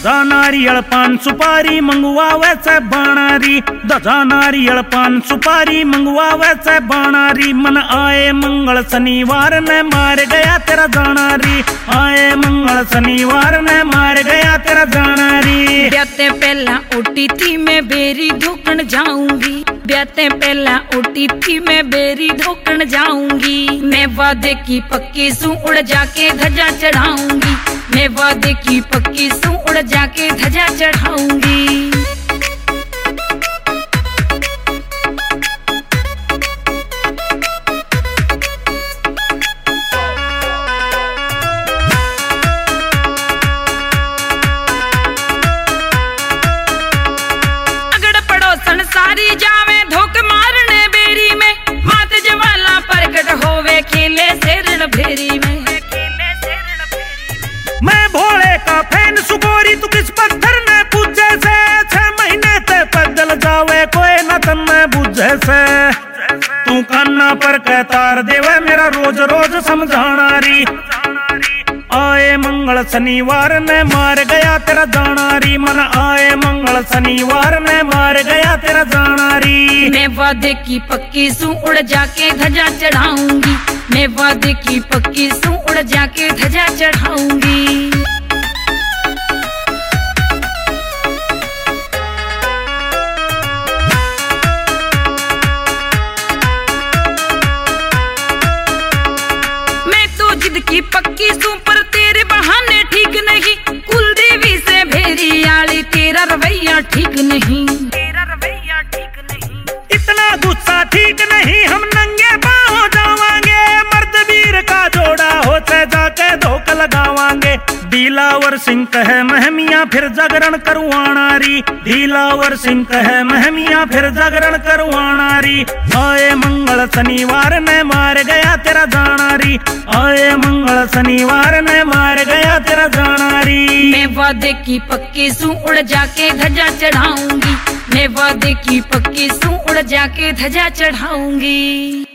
धजा नारियल पान सुपारी मंगवावे से बाणारी, धजा नारियल पान सुपारी मंगवावे से बाणारी। मन आए मंगल शनिवार ने मार गया तेरा जानारी, आए मंगल शनिवार ने मार गया तेरा जानारी। ब्याते पहला उठी थी मैं बेरी धोकन जाऊंगी, ब्याते पहला उठी थी मैं बेरी धोकन जाऊंगी। मैं वादे की पक्की सू उड़ जाके ध्वजा चढ़ाऊंगी, मैं वादे की पक्की सू उड़ जाके ध्वजा चढ़ाऊंगी। अगड़ पड़ोसन सारी जावे धोख मारने बेरी में, मात जवाला प्रकट होवे खेले से रण भेरी में। मैं भोले का फैन सुगोरी तू किस पत्थर ने पूछे से, 6 महीने ते पैदल जावे कोई न तन में बुझे से। तू कान्ना पर कह तार देवे मेरा रोज रोज समझानारी, आए मंगल शनिवार ने मार गया तेरा जानारी। मन आए मंगल शनिवार ने मार गया तेरा जानारी। मैं वादे की पक्की सू उड़ जाके ध्वजा चढ़ाऊंगी, मैं वादे की पक्की सू उड़ जाके ध्वजा चढ़ाऊंगी। मैं तो जिद की पक्की सू पर तेरे बहाने ठीक नहीं, कुल देवी से भेरी आली तेरा रवैया ठीक नहीं, तेरा रवैया ठीक नहीं। इतना गुस्सा ठीक नहीं, हम नंगे पाँव जावांगे, मर्द वीर का जोड़ा होते जाके धोख लगावांगे। दिलावर सिंह कहे महमिया फिर जागरण करवानारी, दिलावर सिंह कहे महमिया फिर जागरण करवानारी। आए मंगल शनिवार ने मार गया तेरा जानारी, आए मंगल शनिवार ने मार गया तेरा जानारी। मैं वादे की पक्की सू उड़ जाके ध्वजा चढ़ाऊंगी, मैं वादे की पक्की सू उड़ जाके ध्वजा चढ़ाऊंगी।